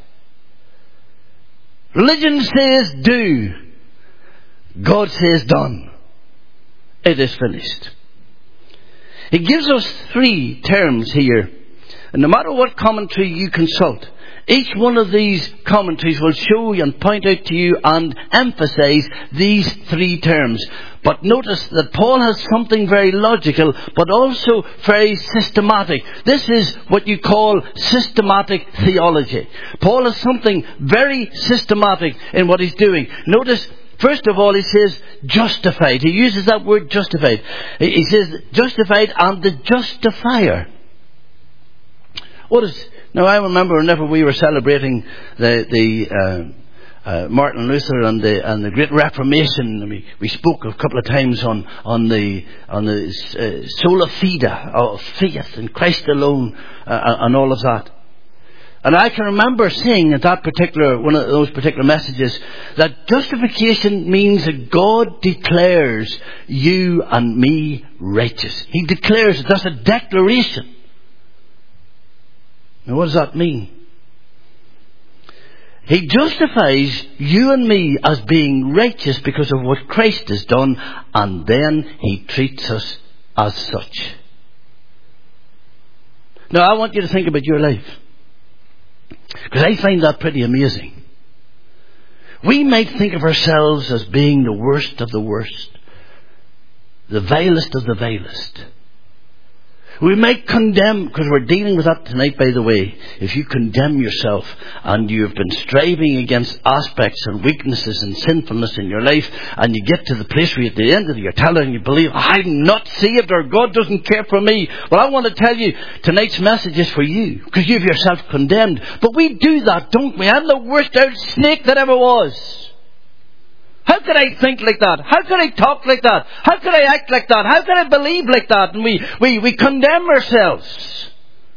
Religion says do. God says done. It is finished. He gives us 3 terms here. And no matter what commentary you consult, each one of these commentaries will show you and point out to you and emphasize these 3 terms. But notice that Paul has something very logical, but also very systematic. This is what you call systematic theology. Paul has something very systematic in what he's doing. Notice, first of all, he says justified. He uses that word justified. He says justified and the justifier. Now I remember whenever we were celebrating the Martin Luther and the Great Reformation, we spoke a couple of times on the sola fide, of faith in Christ alone, and all of that. And I can remember saying at that one of those particular messages, that justification means that God declares you and me righteous. He declares it. That's a declaration. Now what does that mean? He justifies you and me as being righteous because of what Christ has done, and then He treats us as such. Now I want you to think about your life, because I find that pretty amazing. We might think of ourselves as being the worst of the worst, the vilest of the vilest. We might condemn, because we're dealing with that tonight, by the way. If you condemn yourself and you've been striving against aspects and weaknesses and sinfulness in your life, and you get to the place where at the end of your teller and you believe, I'm not saved, or God doesn't care for me. Well, I want to tell you, tonight's message is for you, because you've yourself condemned. But we do that, don't we? I'm the worst old snake that ever was. How could I think like that? How could I talk like that? How could I act like that? How could I believe like that? And we condemn ourselves.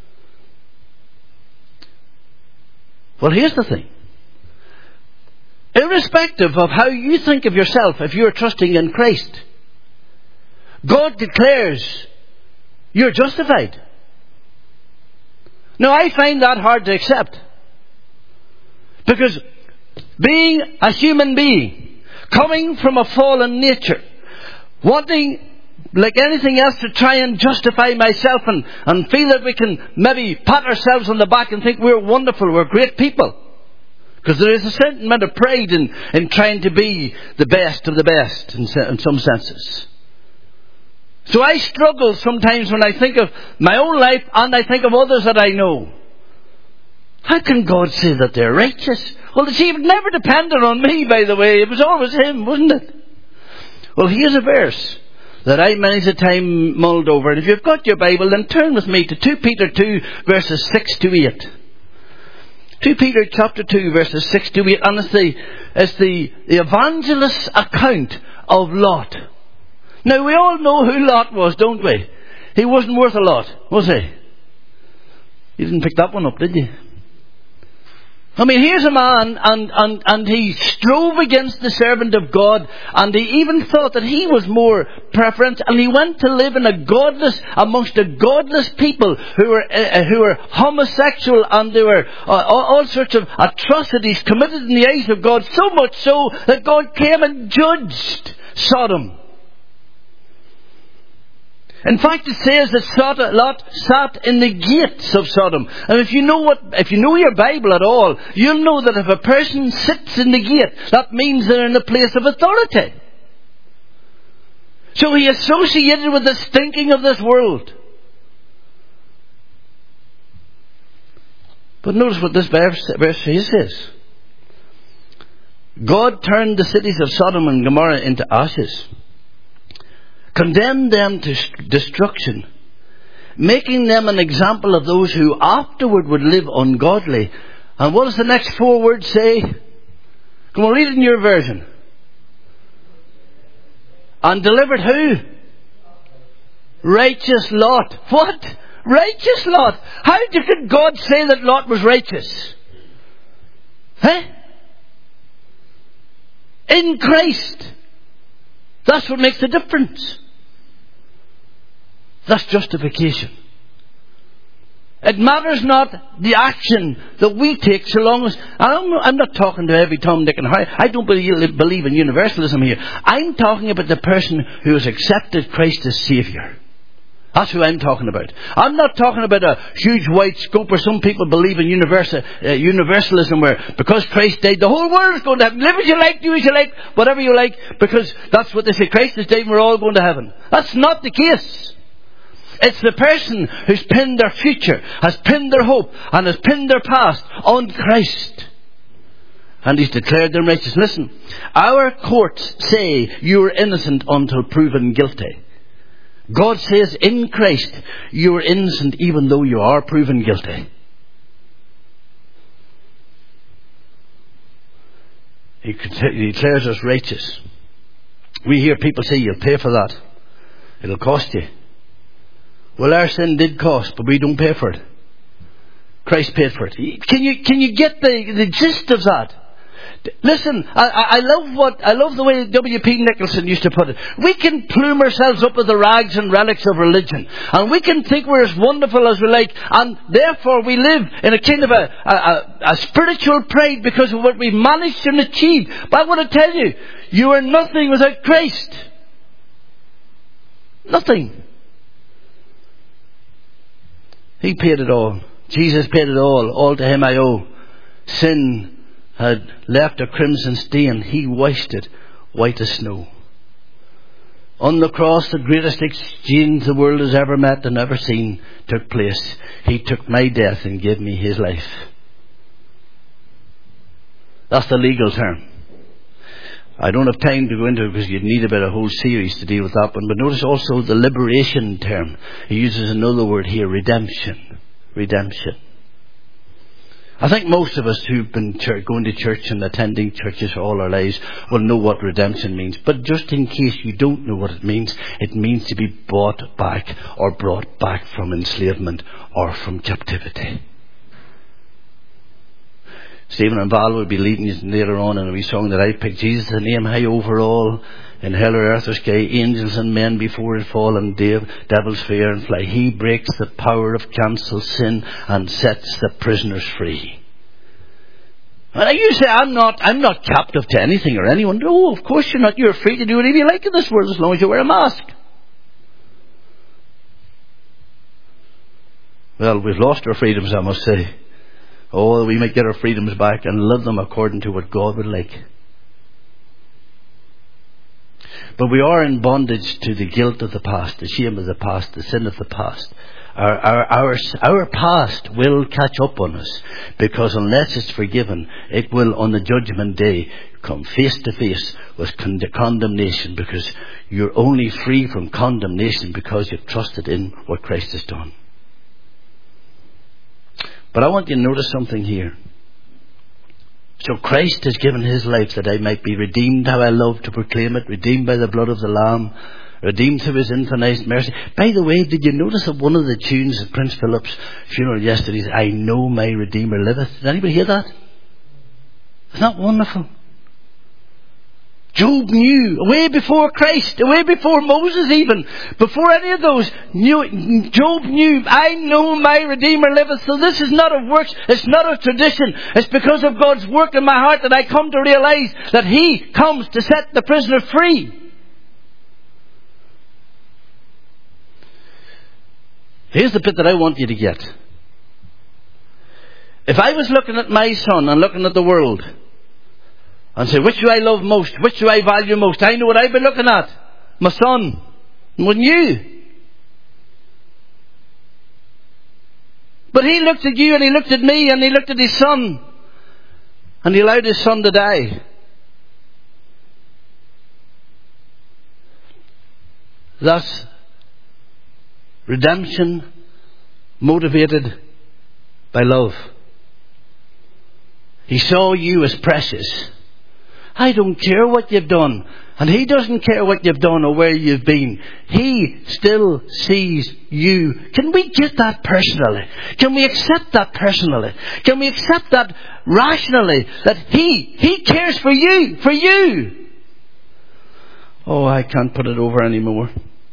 Well, here's the thing. Irrespective of how you think of yourself, if you're trusting in Christ, God declares you're justified. Now, I find that hard to accept. Because being a human being, coming from a fallen nature, wanting, like anything else, to try and justify myself and feel that we can maybe pat ourselves on the back and think we're wonderful, we're great people. Because there is a certain amount of pride in trying to be the best of the best in some senses. So I struggle sometimes when I think of my own life and I think of others that I know. How can God say that they're righteous? Well, see, it never depended on me, by the way. It was always Him, wasn't it? Well, here's a verse that I many a time mulled over. And if you've got your Bible, then turn with me to 2 Peter 2, verses 6 to 8. 2 Peter chapter 2, verses 6 to 8. And it's the evangelist's account of Lot. Now, we all know who Lot was, don't we? He wasn't worth a lot, was he? You didn't pick that one up, did you? I mean, here's a man, and he strove against the servant of God, and he even thought that he was more preference, and he went to live in amongst a godless people who were homosexual, and there were all sorts of atrocities committed in the eyes of God, so much so that God came and judged Sodom. In fact, it says that Lot sat in the gates of Sodom. And if you know your Bible at all, you'll know that if a person sits in the gate, that means they're in a place of authority. So he associated with the stinking of this world. But notice what this verse 3 says. God turned the cities of Sodom and Gomorrah into ashes, condemned them to destruction, making them an example of those who afterward would live ungodly. And what does the next 4 words say? Come on, read it in your version. And delivered who? Righteous Lot. What? Righteous Lot. How could God say that Lot was righteous? Huh? In Christ. That's what makes the difference. That's justification. It matters not the action that we take, so long as... I'm not talking to every Tom, Dick and Harry. I don't believe in universalism here. I'm talking about the person who has accepted Christ as Saviour. That's who I'm talking about. I'm not talking about a huge wide scope where some people believe in universalism, where because Christ died, the whole world is going to heaven. Live as you like, do as you like, whatever you like, because that's what they say. Christ has died and we're all going to heaven. That's not the case. It's the person who's pinned their future, has pinned their hope, and has pinned their past on Christ. And He's declared them righteous. Listen, our courts say you are innocent until proven guilty. God says in Christ you are innocent even though you are proven guilty. He declares us righteous. We hear people say you'll pay for that. It'll cost you. Well, our sin did cost, but we don't pay for it. Christ paid for it. Can you get the gist of that? Listen, I love the way W.P. Nicholson used to put it. We can plume ourselves up with the rags and relics of religion, and we can think we're as wonderful as we like, and therefore we live in a kind of a spiritual pride because of what we've managed to achieve. But I want to tell you, you are nothing without Christ. Nothing. He paid it all. Jesus paid it all. All to Him I owe. Sin had left a crimson stain. He washed it white as snow. On the cross, the greatest exchange the world has ever met and ever seen took place. He took my death and gave me His life. That's the legal term. I don't have time to go into it because you'd need about a whole series to deal with that one. But notice also the liberation term. He uses another word here, redemption. Redemption. I think most of us who've been going to church and attending churches for all our lives will know what redemption means. But just in case you don't know what it means to be bought back or brought back from enslavement or from captivity. Stephen and Val will be leading you later on in a wee song that I picked. Jesus, the name high over all, in hell or earth or sky, angels and men before it fall, and devils fear and fly. He breaks the power of cancelled sin and sets the prisoners free. And you say, I'm not captive to anything or anyone. No, of course you're not. You're free to do whatever you like in this world as long as you wear a mask. Well, we've lost our freedoms, I must say. Oh, we might get our freedoms back and live them according to what God would like. But we are in bondage to the guilt of the past, the shame of the past, the sin of the past. Our past will catch up on us, because unless it's forgiven, it will on the judgment day come face to face with condemnation, because you're only free from condemnation because you've trusted in what Christ has done. But I want you to notice something here. So Christ has given His life that I might be redeemed. How I love to proclaim it. Redeemed by the blood of the Lamb. Redeemed through His infinite mercy. By the way, did you notice that one of the tunes at Prince Philip's funeral yesterday is, I know my Redeemer liveth? Did anybody hear that? Isn't that wonderful? Job knew, way before Christ, way before Moses even, before any of those, Job knew, I know my Redeemer liveth. So this is not of works, it's not of tradition, it's because of God's work in my heart that I come to realize that He comes to set the prisoner free. Here's the bit that I want you to get. If I was looking at my son and looking at the world, and say, which do I love most? Which do I value most? I know what I've been looking at. My son. Wouldn't you? But he looked at you and he looked at me and he looked at his son. And he allowed his son to die. Thus, redemption motivated by love. He saw you as precious. I don't care what you've done. And he doesn't care what you've done or where you've been. He still sees you. Can we get that personally? Can we accept that personally? Can we accept that rationally? That he cares for you. For you. Oh, I can't put it over anymore.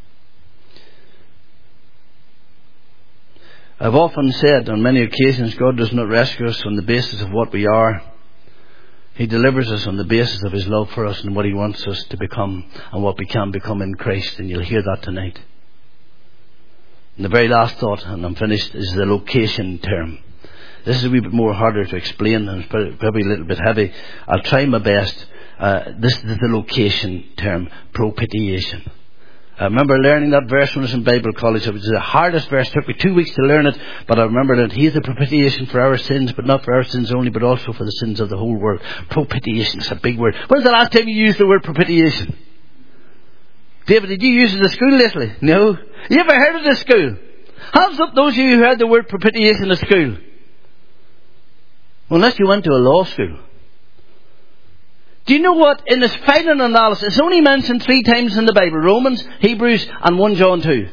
I've often said on many occasions, God does not rescue us on the basis of what we are. He delivers us on the basis of His love for us and what He wants us to become and what we can become in Christ. And you'll hear that tonight. And the very last thought, and I'm finished, is the location term. This is a wee bit more harder to explain and it's probably a little bit heavy. I'll try my best. This is the location term, propitiation. I remember learning that verse when I was in Bible college. It was the hardest verse. It took me 2 weeks to learn it. But I remember that He is the propitiation for our sins, but not for our sins only, but also for the sins of the whole world. Propitiation is a big word. When's the last time you used the word propitiation? David, did you use it at school lately? No? You ever heard of this school? Hands up those of you who heard the word propitiation at school. Well, unless you went to a law school. Do you know what? In its final analysis, it's only mentioned 3 times in the Bible. Romans, Hebrews, and 1 John 2.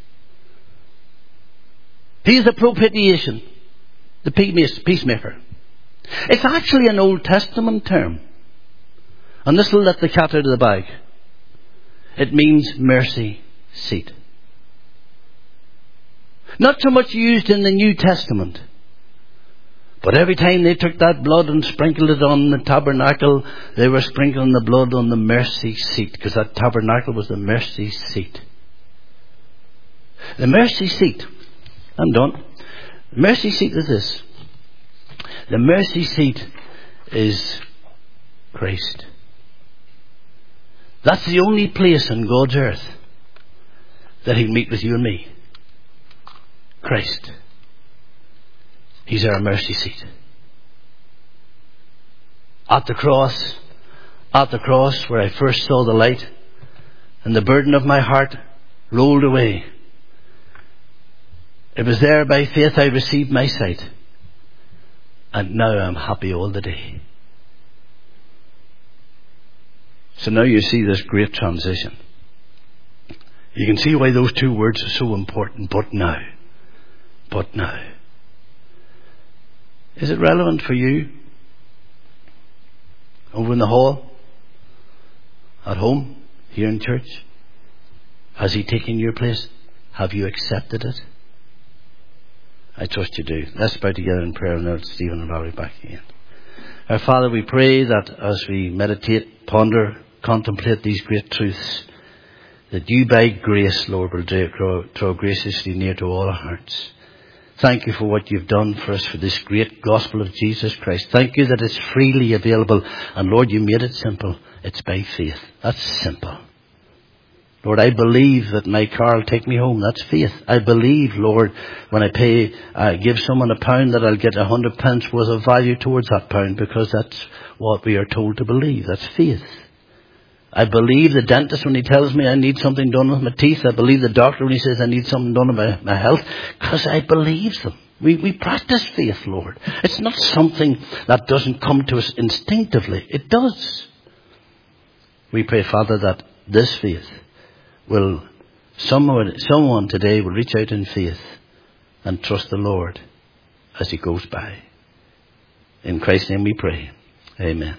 He's the propitiation. The peacemaker. It's actually an Old Testament term. And this will let the cat out of the bag. It means mercy seat. Not so much used in the New Testament. But every time they took that blood and sprinkled it on the tabernacle, they were sprinkling the blood on the mercy seat, because that tabernacle was the mercy seat. The mercy seat. I'm done. The mercy seat is this. The mercy seat is Christ. That's the only place on God's earth that He'll meet with you and me. Christ. He's our mercy seat. At the cross where I first saw the light and the burden of my heart rolled away. It was there by faith I received my sight. And now I'm happy all the day. So now you see this great transition. You can see why those 2 words are so important. But now. But now. Is it relevant for you? Over in the hall? At home? Here in church? Has He taken your place? Have you accepted it? I trust you do. Let's bow together in prayer and now Stephen and Valerie back again. Our Father, we pray that as we meditate, ponder, contemplate these great truths, that You by grace, Lord, will draw graciously near to all our hearts. Thank You for what You've done for us, for this great gospel of Jesus Christ. Thank You that it's freely available. And Lord, You made it simple. It's by faith. That's simple. Lord, I believe that my car will take me home. That's faith. I believe, Lord, when I give someone £1, that I'll get 100 pence worth of value towards that £1, because that's what we are told to believe. That's faith. I believe the dentist when he tells me I need something done with my teeth. I believe the doctor when he says I need something done with my health, because I believe them. We practice faith, Lord. It's not something that doesn't come to us instinctively. It does. We pray, Father, that this faith will, someone today will reach out in faith and trust the Lord as He goes by. In Christ's name we pray. Amen.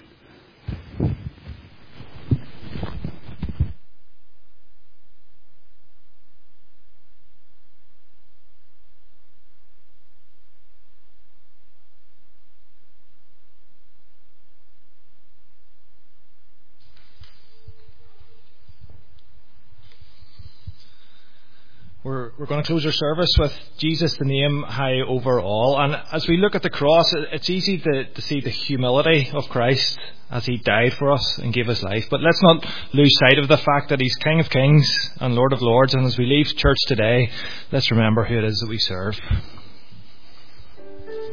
We're going to close our service with Jesus, the name high over all. And as we look at the cross, it's easy to see the humility of Christ as He died for us and gave His life. But let's not lose sight of the fact that He's King of Kings and Lord of Lords. And as we leave church today, let's remember who it is that we serve.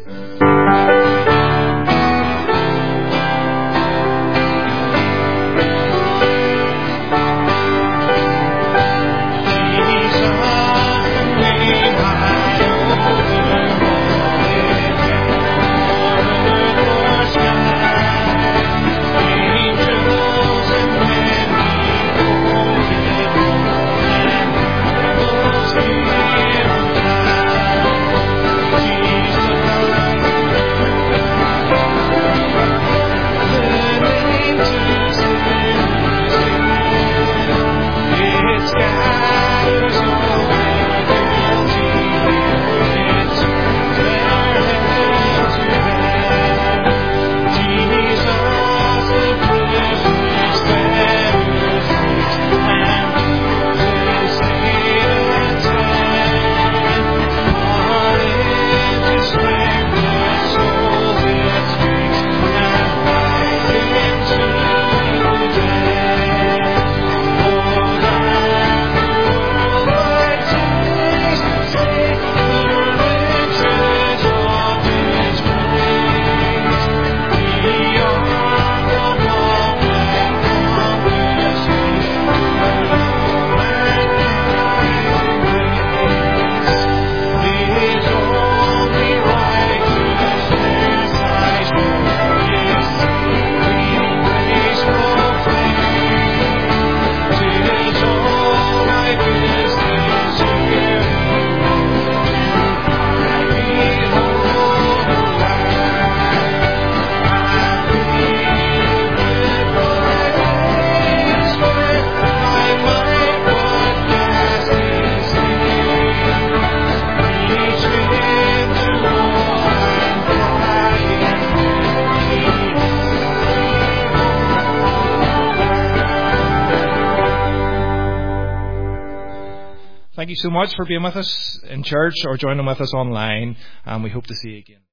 Thank you so much for being with us in church or joining with us online, and we hope to see you again.